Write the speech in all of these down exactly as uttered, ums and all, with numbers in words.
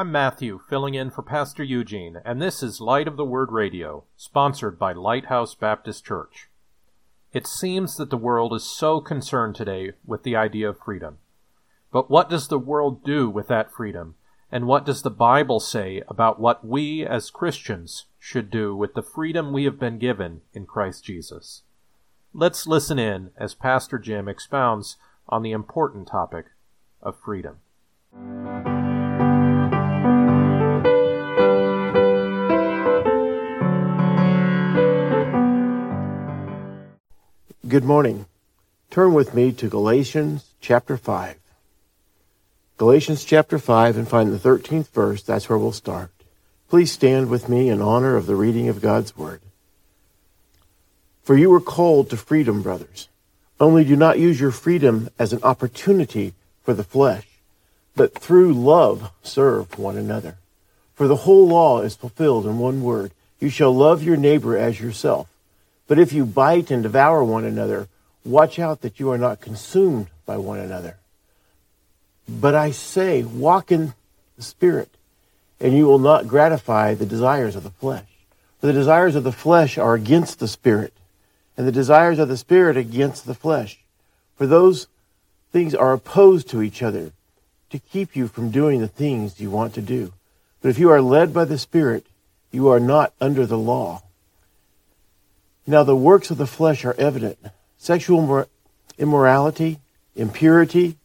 I'm Matthew, filling in for Pastor Eugene, and this is Light of the Word Radio, sponsored by Lighthouse Baptist Church. It seems that the world is so concerned today with the idea of freedom. But what does the world do with that freedom? And what does the Bible say about what we as Christians should do with the freedom we have been given in Christ Jesus? Let's listen in as Pastor Jim expounds on the important topic of freedom. Good morning. Turn with me to Galatians chapter five. Galatians chapter five, and find the thirteenth verse. That's where we'll start. Please stand with me in honor of the reading of God's Word. For you were called to freedom, brothers. Only do not use your freedom as an opportunity for the flesh, but through love serve one another. For the whole law is fulfilled in one word: you shall love your neighbor as yourself. But if you bite and devour one another, watch out that you are not consumed by one another. But I say, walk in the Spirit, and you will not gratify the desires of the flesh. For the desires of the flesh are against the Spirit, and the desires of the Spirit against the flesh. For those things are opposed to each other, to keep you from doing the things you want to do. But if you are led by the Spirit, you are not under the law. Now the works of the flesh are evident: sexual immorality, impurity,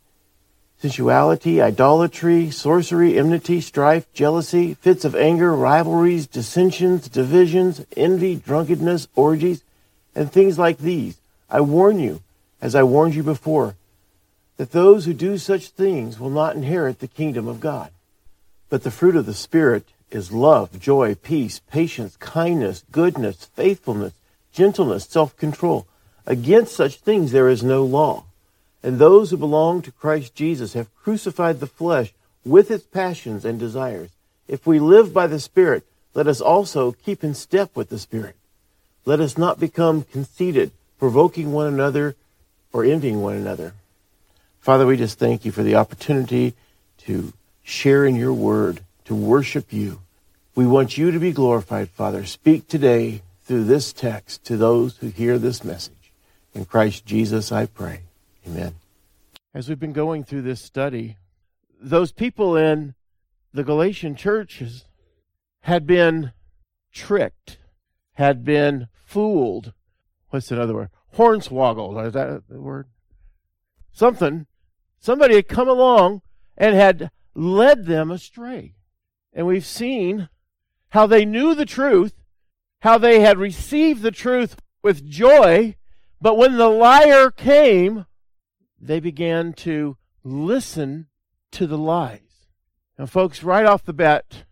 sensuality, idolatry, sorcery, enmity, strife, jealousy, fits of anger, rivalries, dissensions, divisions, envy, drunkenness, orgies, and things like these. I warn you, as I warned you before, that those who do such things will not inherit the kingdom of God. But the fruit of the Spirit is love, joy, peace, patience, kindness, goodness, faithfulness, gentleness, self-control. Against such things there is no law. And those who belong to Christ Jesus have crucified the flesh with its passions and desires. If we live by the Spirit, let us also keep in step with the Spirit. Let us not become conceited, provoking one another or envying one another. Father, we just thank you for the opportunity to share in your word, to worship you. We want you to be glorified, Father. Speak today through this text to those who hear this message. In Christ Jesus I pray. Amen. As we've been going through this study, those people in the Galatian churches had been tricked, had been fooled. What's another word? Hornswoggled. Is that the word? Something. Somebody had come along and had led them astray. And we've seen how they knew the truth, how they had received the truth with joy, but when the liar came, they began to listen to the lies. Now, folks, right off the bat,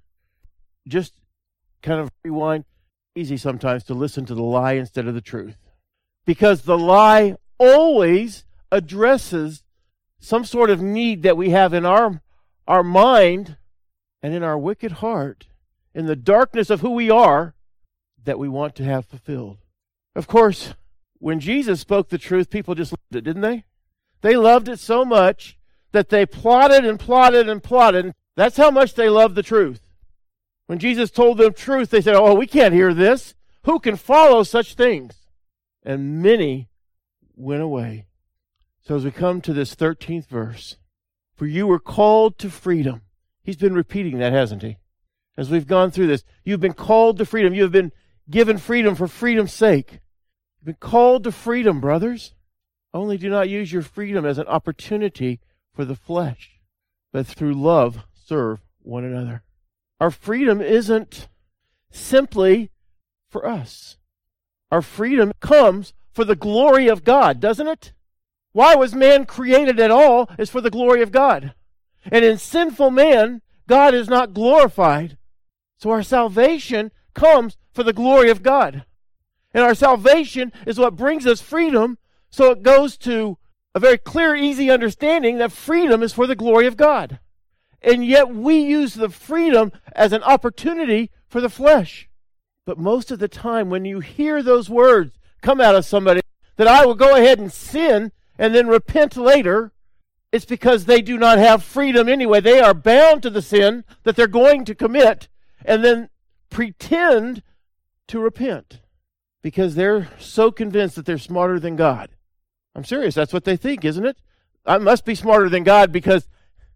just kind of rewind. Easy sometimes to listen to the lie instead of the truth, because the lie always addresses some sort of need that we have in our, our mind and in our wicked heart, in the darkness of who we are, that we want to have fulfilled. Of course, when Jesus spoke the truth, people just loved it, didn't they? They loved it so much that they plotted and plotted and plotted. That's how much they loved the truth. When Jesus told them truth, they said, oh, we can't hear this. Who can follow such things? And many went away. So as we come to this thirteenth verse, for you were called to freedom. He's been repeating that, hasn't he? As we've gone through this, you've been called to freedom. You have been given freedom for freedom's sake. You've been called to freedom, brothers. Only do not use your freedom as an opportunity for the flesh, but through love serve one another. Our freedom isn't simply for us. Our freedom comes for the glory of God, doesn't it? Why was man created at all is for the glory of God. And in sinful man, God is not glorified. So our salvation comes for the glory of God. And our salvation is what brings us freedom. So it goes to a very clear, easy understanding that freedom is for the glory of God. And yet we use the freedom as an opportunity for the flesh. But most of the time when you hear those words come out of somebody, that I will go ahead and sin and then repent later, it's because they do not have freedom anyway. They are bound to the sin that they're going to commit and then pretend to repent because they're so convinced that they're smarter than God. I'm serious. That's what they think, isn't it? I must be smarter than God because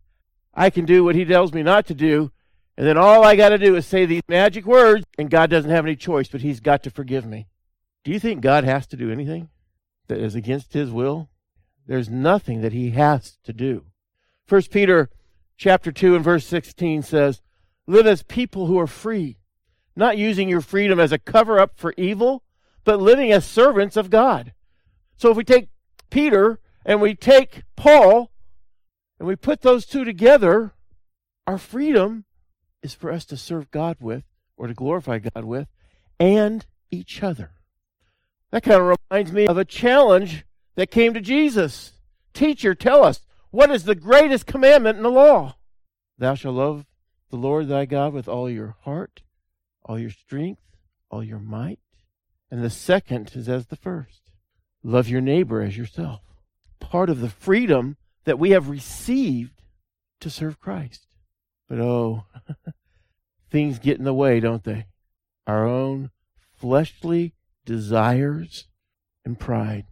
I can do what He tells me not to do, and then all I got to do is say these magic words, and God doesn't have any choice, but He's got to forgive me. Do you think God has to do anything that is against His will? There's nothing that He has to do. First Peter chapter two and verse sixteen says, "Live as people who are free, not using your freedom as a cover-up for evil, but living as servants of God." So if we take Peter and we take Paul and we put those two together, our freedom is for us to serve God with, or to glorify God with, and each other. That kind of reminds me of a challenge that came to Jesus. "Teacher, tell us, what is the greatest commandment in the law?" "Thou shalt love the Lord thy God with all your heart, all your strength, all your might." And the second is as the first. Love your neighbor as yourself. Part of the freedom that we have received to serve Christ. But oh, things get in the way, don't they? Our own fleshly desires and pride.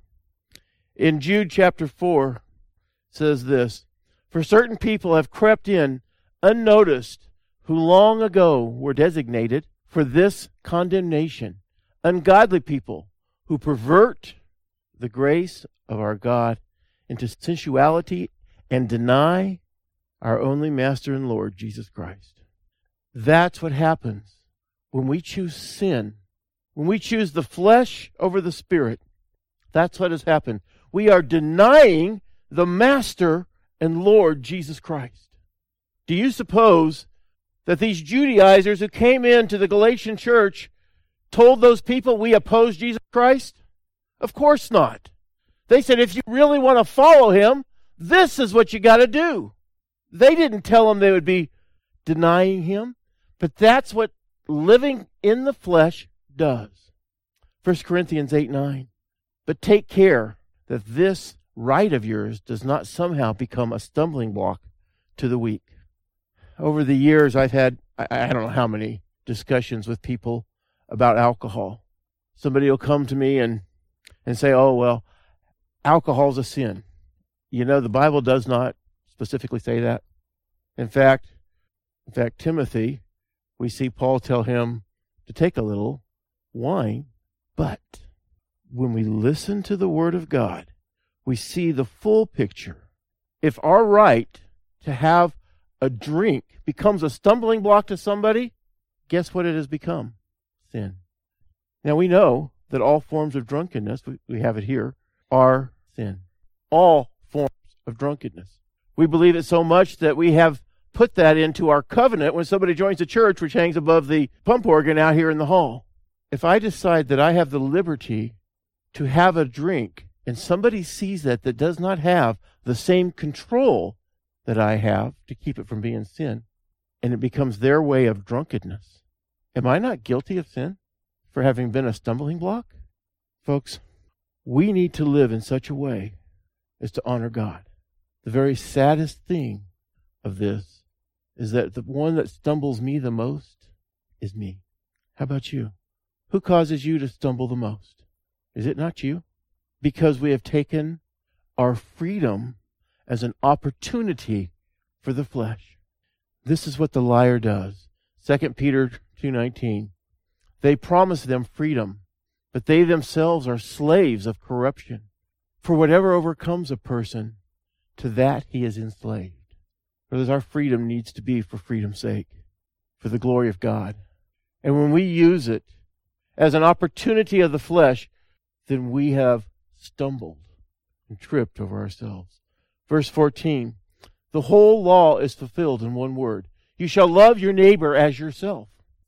In Jude chapter four, it says this, "For certain people have crept in unnoticed, who long ago were designated for this condemnation, ungodly people who pervert the grace of our God into sensuality and deny our only Master and Lord, Jesus Christ." That's what happens when we choose sin. When we choose the flesh over the Spirit, that's what has happened. We are denying the Master and Lord, Jesus Christ. Do you suppose that these Judaizers who came into the Galatian church told those people we oppose Jesus Christ? Of course not. They said, if you really want to follow Him, this is what you got to do. They didn't tell them they would be denying Him, but that's what living in the flesh does. First Corinthians eight nine. "But take care that this right of yours does not somehow become a stumbling block to the weak." Over the years, I've had, I, I don't know how many discussions with people about alcohol. Somebody will come to me and, and say, "Oh, well, alcohol's a sin." You know, the Bible does not specifically say that. In fact, in fact, Timothy, we see Paul tell him to take a little wine. But when we listen to the Word of God, we see the full picture. If our right to have a drink becomes a stumbling block to somebody, guess what it has become? Sin. Now we know that all forms of drunkenness, we, we have it here, are sin. All forms of drunkenness. We believe it so much that we have put that into our covenant when somebody joins the church, which hangs above the pump organ out here in the hall. If I decide that I have the liberty to have a drink and somebody sees that that does not have the same control that I have to keep it from being sin, and it becomes their way of drunkenness, am I not guilty of sin for having been a stumbling block? Folks, we need to live in such a way as to honor God. The very saddest thing of this is that the one that stumbles me the most is me. How about you? Who causes you to stumble the most? Is it not you? Because we have taken our freedom as an opportunity for the flesh. This is what the liar does. Second Peter two nineteen. They promise them freedom, but they themselves are slaves of corruption. For whatever overcomes a person, to that he is enslaved. Brothers, our freedom needs to be for freedom's sake, for the glory of God. And when we use it as an opportunity of the flesh, then we have stumbled and tripped over ourselves. Verse fourteen, the whole law is fulfilled in one word. You shall love your neighbor as yourself.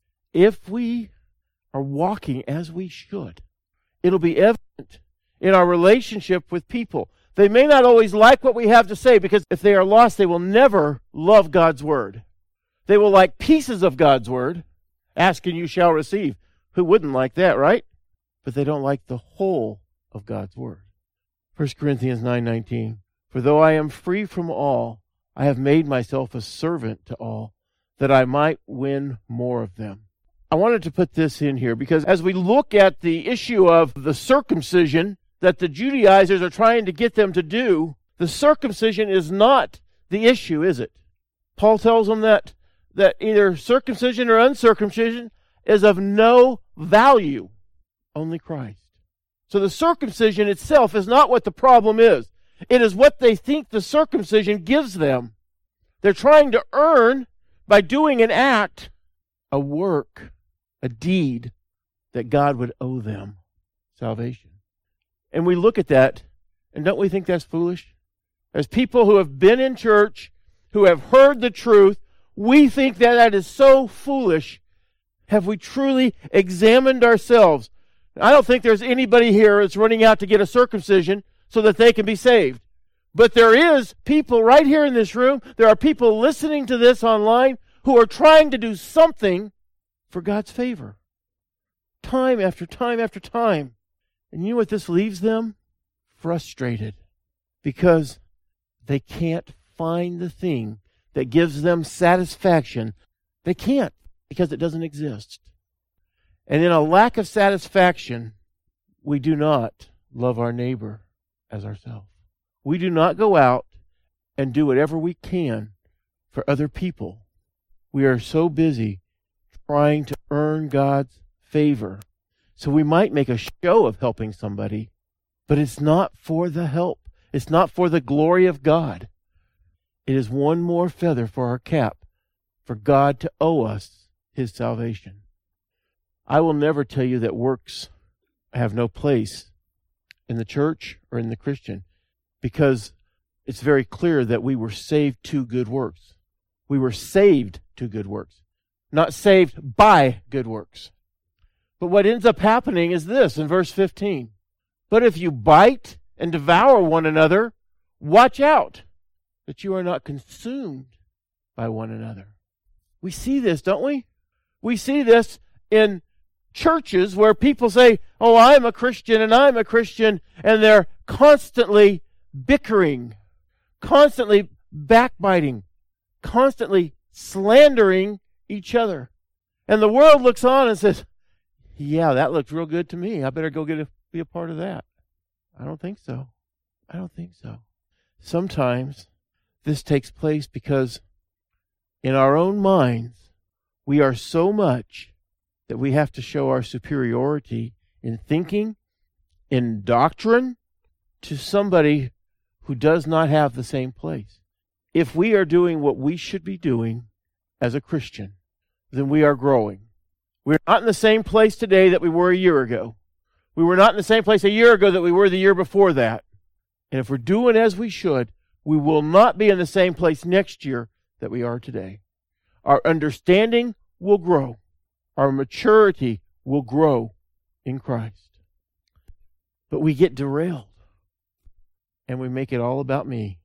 If we are walking as we should, it'll be evident in our relationship with people. They may not always like what we have to say, because if they are lost, they will never love God's word. They will like pieces of God's word. Ask and you shall receive. Who wouldn't like that, right? But they don't like the whole of God's word. First Corinthians nine nineteen. For though I am free from all, I have made myself a servant to all, that I might win more of them. I wanted to put this in here because as we look at the issue of the circumcision that the Judaizers are trying to get them to do, the circumcision is not the issue, is it? Paul tells them that, that either circumcision or uncircumcision is of no value, only Christ. So the circumcision itself is not what the problem is. It is what they think the circumcision gives them. They're trying to earn, by doing an act, a work, a deed, that God would owe them salvation. And we look at that, and don't we think that's foolish? As people who have been in church, who have heard the truth, we think that that is so foolish. Have we truly examined ourselves? I don't think there's anybody here that's running out to get a circumcision so that they can be saved. But there is people right here in this room, there are people listening to this online who are trying to do something for God's favor. Time after time after time. And you know what this leaves them? Frustrated. Because they can't find the thing that gives them satisfaction. They can't, because it doesn't exist. And in a lack of satisfaction, we do not love our neighbor as ourselves. We do not go out and do whatever we can for other people. We are so busy trying to earn God's favor. So we might make a show of helping somebody, but it's not for the help. It's not for the glory of God. It is one more feather for our cap for God to owe us His salvation. I will never tell you that works have no place in the church or in the Christian, because it's very clear that we were saved to good works. We were saved to good works, not saved by good works. But what ends up happening is this in verse fifteen. But if you bite and devour one another, watch out that you are not consumed by one another. We see this, don't we? We see this in churches where people say, oh, I'm a Christian and I'm a Christian, and they're constantly bickering, constantly backbiting, constantly slandering each other. And the world looks on and says, yeah, that looks real good to me. I better go get a, be a part of that. I don't think so. I don't think so. Sometimes this takes place because in our own minds, we are so much that we have to show our superiority in thinking, in doctrine, to somebody who does not have the same place. If we are doing what we should be doing as a Christian, then we are growing. We're not in the same place today that we were a year ago. We were not in the same place a year ago that we were the year before that. And if we're doing as we should, we will not be in the same place next year that we are today. Our understanding will grow. Our maturity will grow in Christ. But we get derailed. And we make it all about me.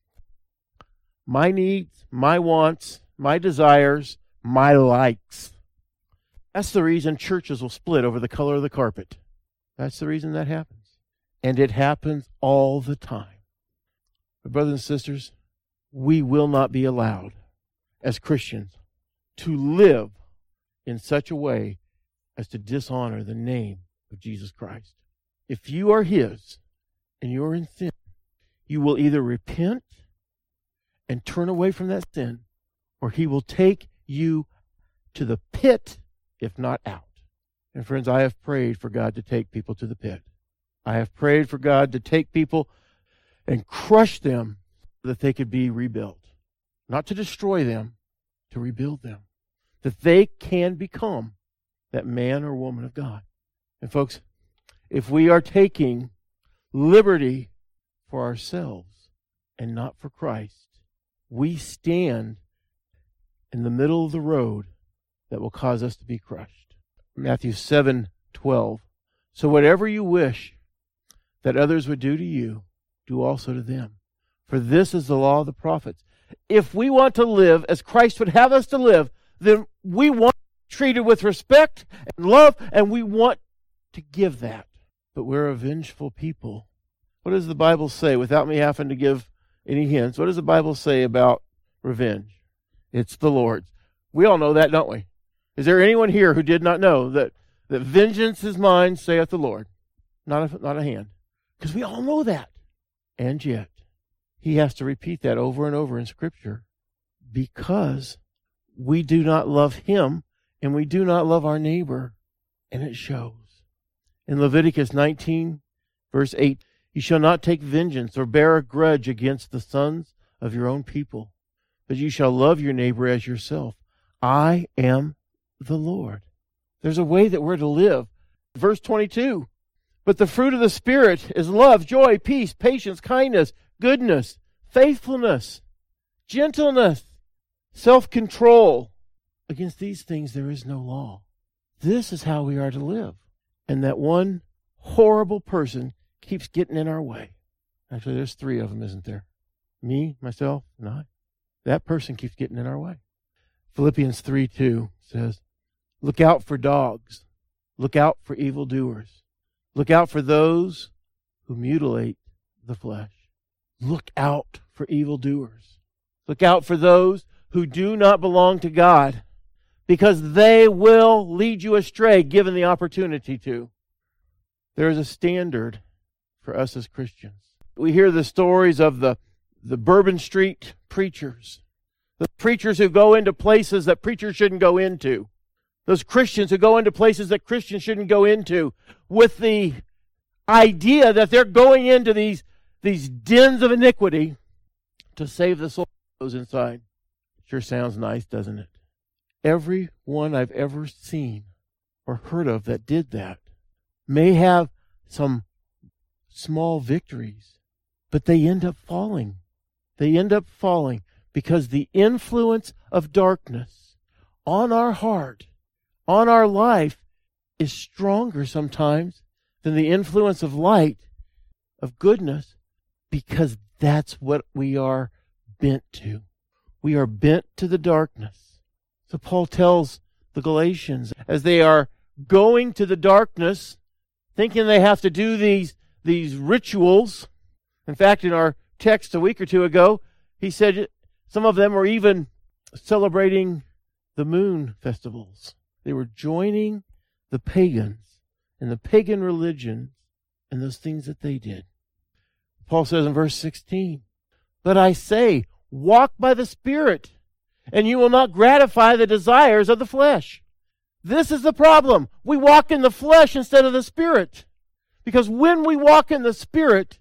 My needs, my wants, my desires, my likes. That's the reason churches will split over the color of the carpet. That's the reason that happens. And it happens all the time. But brothers and sisters, we will not be allowed as Christians to live in such a way as to dishonor the name of Jesus Christ. If you are His and you're in sin, you will either repent and turn away from that sin, or He will take you to the pit, if not out. And friends, I have prayed for God to take people to the pit. I have prayed for God to take people and crush them so that they could be rebuilt. Not to destroy them, to rebuild them. That they can become that man or woman of God. And folks, if we are taking liberty for ourselves and not for Christ, we stand in the middle of the road that will cause us to be crushed. Matthew seven twelve. So whatever you wish that others would do to you, do also to them. For this is the law of the prophets. If we want to live as Christ would have us to live, then we want to be treated with respect and love, and we want to give that. But we're a vengeful people. What does the Bible say? Without me having to give any hints, what does the Bible say about revenge? It's the Lord's. We all know that, don't we? Is there anyone here who did not know that, that vengeance is mine, saith the Lord? Not a, not a hand. Because we all know that. And yet, he has to repeat that over and over in Scripture because we do not love him and we do not love our neighbor. And it shows. In Leviticus nineteen, verse eight, you shall not take vengeance or bear a grudge against the sons of your own people, but you shall love your neighbor as yourself. I am the Lord. There's a way that we're to live. Verse twenty-two, but the fruit of the Spirit is love, joy, peace, patience, kindness, goodness, faithfulness, gentleness, self-control. Against these things there is no law. This is how we are to live. And that one horrible person keeps getting in our way. Actually, there's three of them, isn't there? Me, myself, and I. That person keeps getting in our way. Philippians three two says, look out for dogs. Look out for evildoers. Look out for those who mutilate the flesh. Look out for evildoers. Look out for those who do not belong to God, because they will lead you astray given the opportunity to. There is a standard for us as Christians. We hear the stories of the, the Bourbon Street preachers, the preachers who go into places that preachers shouldn't go into, those Christians who go into places that Christians shouldn't go into, with the idea that they're going into these, these dens of iniquity to save the soul of those inside. Sure sounds nice, doesn't it? Every one I've ever seen or heard of that did that may have some small victories, but they end up falling. They end up falling because the influence of darkness on our heart, on our life, is stronger sometimes than the influence of light, of goodness, because that's what we are bent to. We are bent to the darkness. So Paul tells the Galatians, as they are going to the darkness, thinking they have to do these, these rituals. In fact, in our text a week or two ago, he said some of them were even celebrating the moon festivals. They were joining the pagans and the pagan religions and those things that they did. Paul says in verse sixteen, but I say, walk by the Spirit, and you will not gratify the desires of the flesh. This is the problem. We walk in the flesh instead of the Spirit. Because when we walk in the Spirit,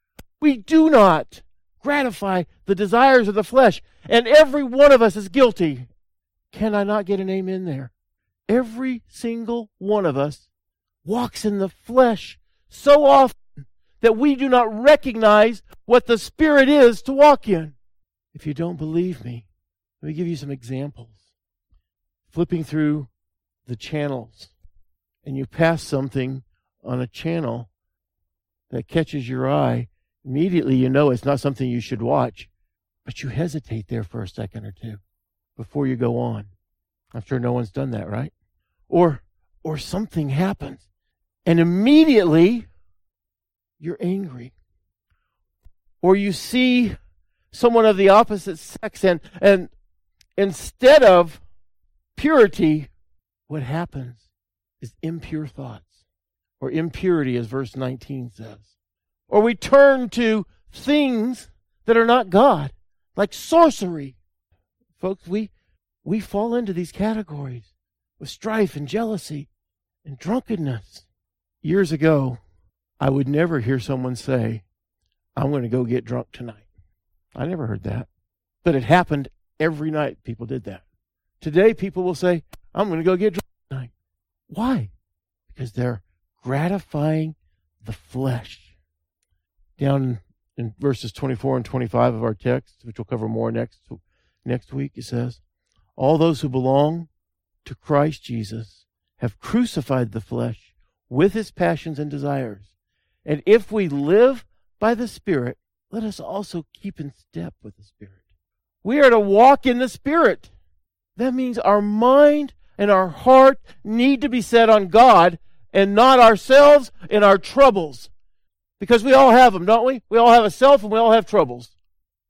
we do not gratify the desires of the flesh. And every one of us is guilty. Can I not get an amen there? Every single one of us walks in the flesh so often that we do not recognize what the Spirit is to walk in. If you don't believe me, let me give you some examples. Flipping through the channels, and you pass something on a channel that catches your eye, immediately you know it's not something you should watch, but you hesitate there for a second or two before you go on. I'm sure no one's done that, right? Or, or something happens, and immediately you're angry. Or you see someone of the opposite sex, and, and instead of purity, what happens is impure thoughts, or impurity, as verse nineteen says. Or we turn to things that are not God, like sorcery. Folks, we, we fall into these categories with strife and jealousy and drunkenness. Years ago, I would never hear someone say, I'm going to go get drunk tonight. I never heard that. But it happened every night people did that. Today, people will say, I'm going to go get drunk tonight. Why? Because they're gratifying the flesh. Down in verses twenty-four and twenty-five of our text, which we'll cover more next, next week, it says, all those who belong to Christ Jesus have crucified the flesh with its passions and desires. And if we live by the Spirit, let us also keep in step with the Spirit. We are to walk in the Spirit. That means our mind and our heart need to be set on God and not ourselves and our troubles. Because we all have them, don't we? We all have a self and we all have troubles.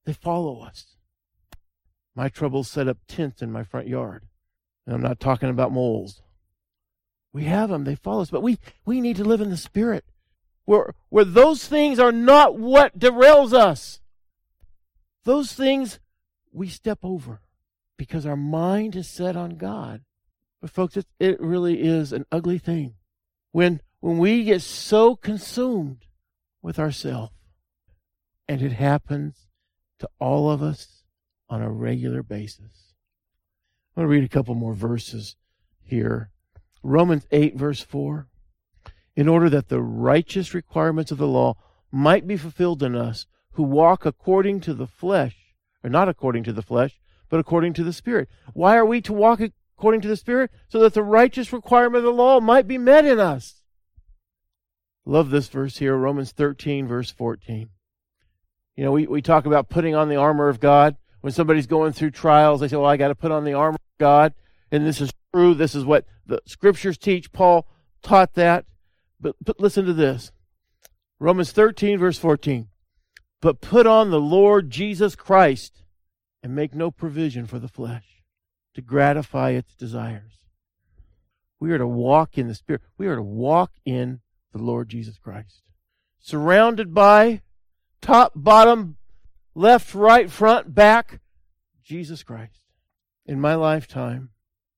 They follow us. My troubles set up tents in my front yard. And I'm not talking about moles. We have them. They follow us. But we, we need to live in the Spirit, where, where those things are not what derails us. Those things we step over because our mind is set on God. But folks, it, it really is an ugly thing when, when we get so consumed with ourselves. And it happens to all of us on a regular basis. I'm going to read a couple more verses here. Romans eight, verse four. In order that the righteous requirements of the law might be fulfilled in us who walk according to the flesh, or not according to the flesh, but according to the Spirit. Why are we to walk according to the Spirit? So that the righteous requirement of the law might be met in us. Love this verse here, Romans thirteen, verse fourteen. You know, we, we talk about putting on the armor of God. When somebody's going through trials, they say, well, I got to put on the armor of God. And this is true. This is what the Scriptures teach. Paul taught that. But, but listen to this. Romans thirteen, verse fourteen. But put on the Lord Jesus Christ and make no provision for the flesh to gratify its desires. We are to walk in the Spirit. We are to walk in the Lord Jesus Christ. Surrounded by top, bottom, left, right, front, back, Jesus Christ. In my lifetime,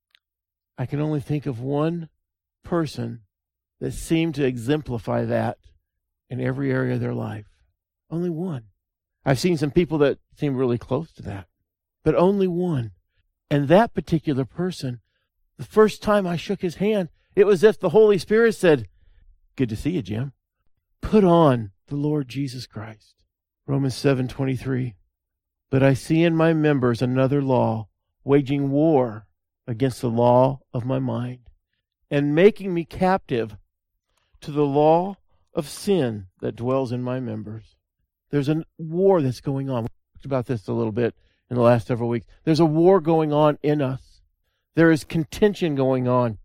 I can only think of one person that seemed to exemplify that in every area of their life. Only one. I've seen some people that seem really close to that, but only one. And that particular person, the first time I shook his hand, it was as if the Holy Spirit said, good to see you, Jim. Put on the Lord Jesus Christ. Romans seven twenty-three. But I see in my members another law, waging war against the law of my mind, and making me captive to the law of sin that dwells in my members. There's a war that's going on. We talked about this a little bit in the last several weeks. There's a war going on in us. There is contention going on.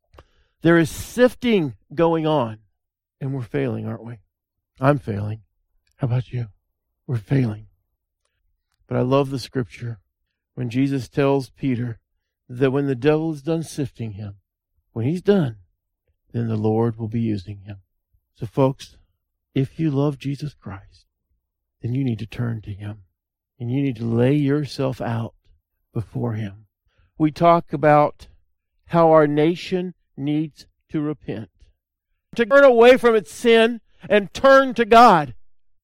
There is sifting going on. And we're failing, aren't we? I'm failing. How about you? We're failing. But I love the Scripture when Jesus tells Peter that when the devil is done sifting him, when he's done, then the Lord will be using him. So folks, if you love Jesus Christ, then you need to turn to Him. And you need to lay yourself out before Him. We talk about how our nation needs to repent. To turn away from its sin and turn to God.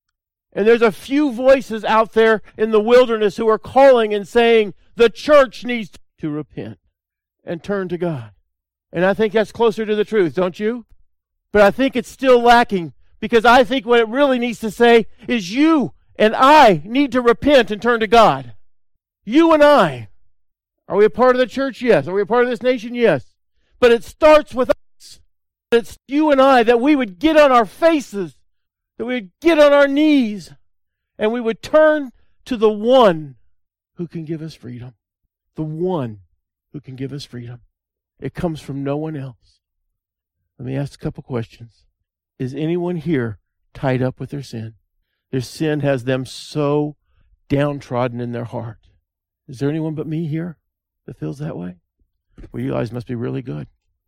And there's a few voices out there in the wilderness who are calling and saying the church needs to repent and turn to God. And I think that's closer to the truth, don't you? But I think it's still lacking, because I think what it really needs to say is you and I need to repent and turn to God. You and I. Are we a part of the church? Yes. Are we a part of this nation? Yes. But it starts with us. It's you and I, that we would get on our faces, that we would get on our knees, and we would turn to the one who can give us freedom. The one who can give us freedom. It comes from no one else. Let me ask a couple questions. Is anyone here tied up with their sin? Their sin has them so downtrodden in their heart. Is there anyone but me here that feels that way? Well, you guys must be really good.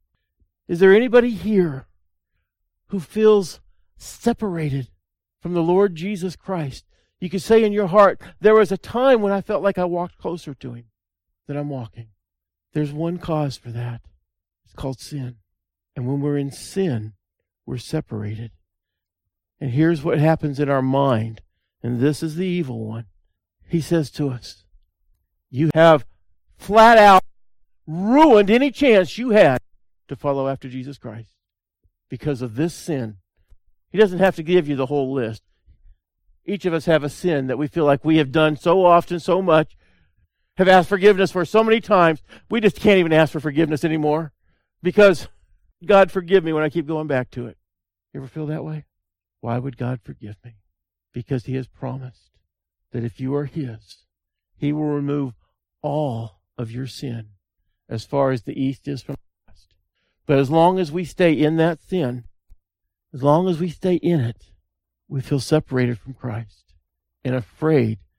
Is there anybody here who feels separated from the Lord Jesus Christ? You could say in your heart, there was a time when I felt like I walked closer to Him than I'm walking. There's one cause for that. It's called sin. And when we're in sin, we're separated. And here's what happens in our mind. And this is the evil one. He says to us, you have flat out ruined any chance you had to follow after Jesus Christ because of this sin. He doesn't have to give you the whole list. Each of us have a sin that we feel like we have done so often, so much, have asked forgiveness for so many times, we just can't even ask for forgiveness anymore because God forgive me when I keep going back to it. You ever feel that way? Why would God forgive me? Because He has promised that if you are His, He will remove all of your sin as far as the east is from the west. But as long as we stay in that sin, as long as we stay in it, we feel separated from Christ and afraid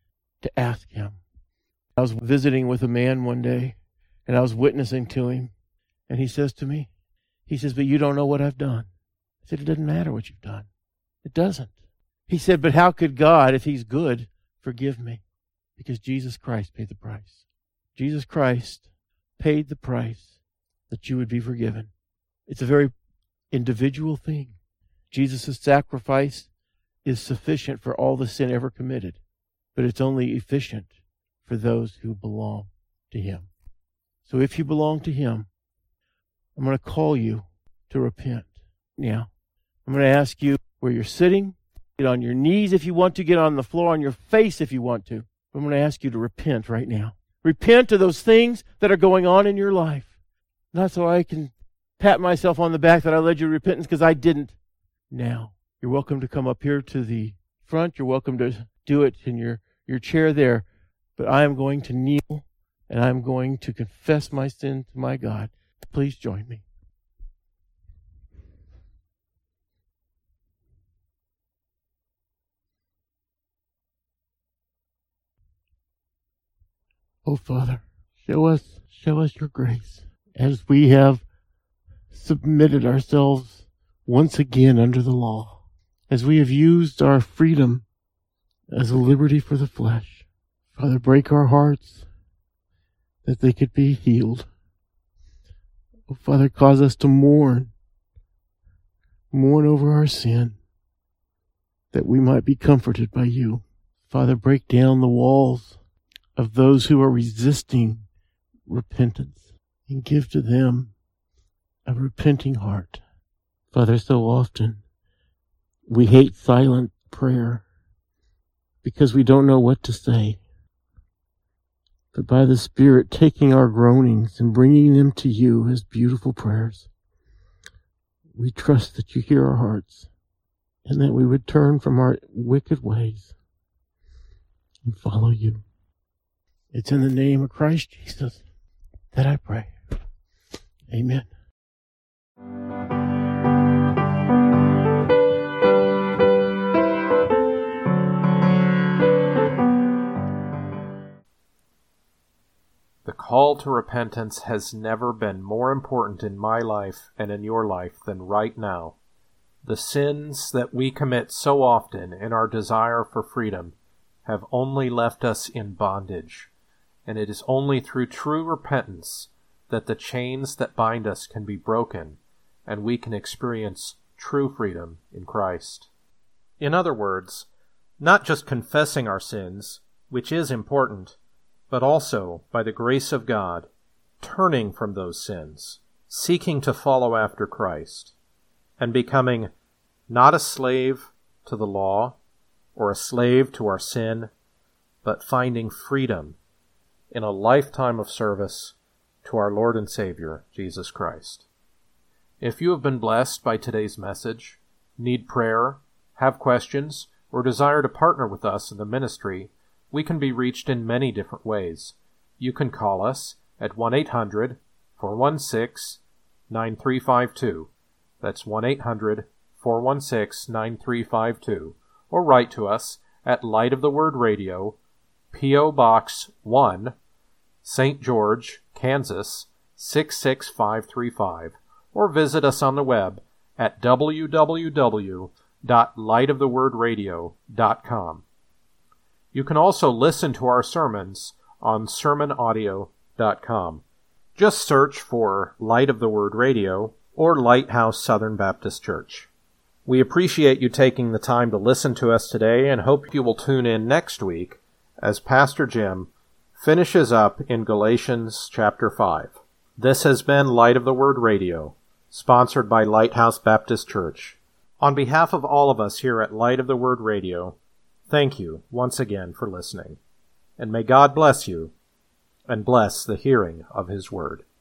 to ask Him. I was visiting with a man one day, and I was witnessing to him, and he says to me, he says, but you don't know what I've done. I said, it doesn't matter what you've done. It doesn't. He said, but how could God, if He's good, forgive me? Because Jesus Christ paid the price. Jesus Christ paid the price that you would be forgiven. It's a very individual thing. Jesus' sacrifice is sufficient for all the sin ever committed, but it's only efficient for those who belong to Him. So if you belong to Him, I'm going to call you to repent. Now, I'm going to ask you where you're sitting, get on your knees if you want to, get on the floor on your face if you want to. I'm going to ask you to repent right now. Repent of those things that are going on in your life. Not so I can pat myself on the back that I led you to repentance, because I didn't. Now, you're welcome to come up here to the front. You're welcome to do it in your, your chair there. But I am going to kneel, and I'm going to confess my sin to my God. Please join me. Oh, Father, show us, show us your grace as we have submitted ourselves once again under the law, as we have used our freedom as a liberty for the flesh. Father, break our hearts that they could be healed. Oh, Father, cause us to mourn, mourn over our sin, that we might be comforted by you. Father, break down the walls of those who are resisting repentance and give to them a repenting heart. Father, so often we hate silent prayer because we don't know what to say. But by the Spirit taking our groanings and bringing them to you as beautiful prayers, we trust that you hear our hearts and that we would turn from our wicked ways and follow you. It's in the name of Christ Jesus that I pray. Amen. The call to repentance has never been more important in my life and in your life than right now. The sins that we commit so often in our desire for freedom have only left us in bondage, and it is only through true repentance that the chains that bind us can be broken and we can experience true freedom in Christ. In other words, not just confessing our sins, which is important, but also, by the grace of God, turning from those sins, seeking to follow after Christ, and becoming not a slave to the law or a slave to our sin, but finding freedom in a lifetime of service to our Lord and Savior, Jesus Christ. If you have been blessed by today's message, need prayer, have questions, or desire to partner with us in the ministry, we can be reached in many different ways. You can call us at one eight hundred, four one six, nine three five two. That's one eight hundred, four one six, nine three five two. Or write to us at Light of the Word Radio, P O. Box one, Saint George, Kansas, six six five three five. Or visit us on the web at w w w dot light of the word radio dot com. You can also listen to our sermons on sermon audio dot com. Just search for Light of the Word Radio or Lighthouse Southern Baptist Church. We appreciate you taking the time to listen to us today and hope you will tune in next week as Pastor Jim finishes up in Galatians chapter five. This has been Light of the Word Radio, sponsored by Lighthouse Baptist Church. On behalf of all of us here at Light of the Word Radio, thank you once again for listening, and may God bless you and bless the hearing of His Word.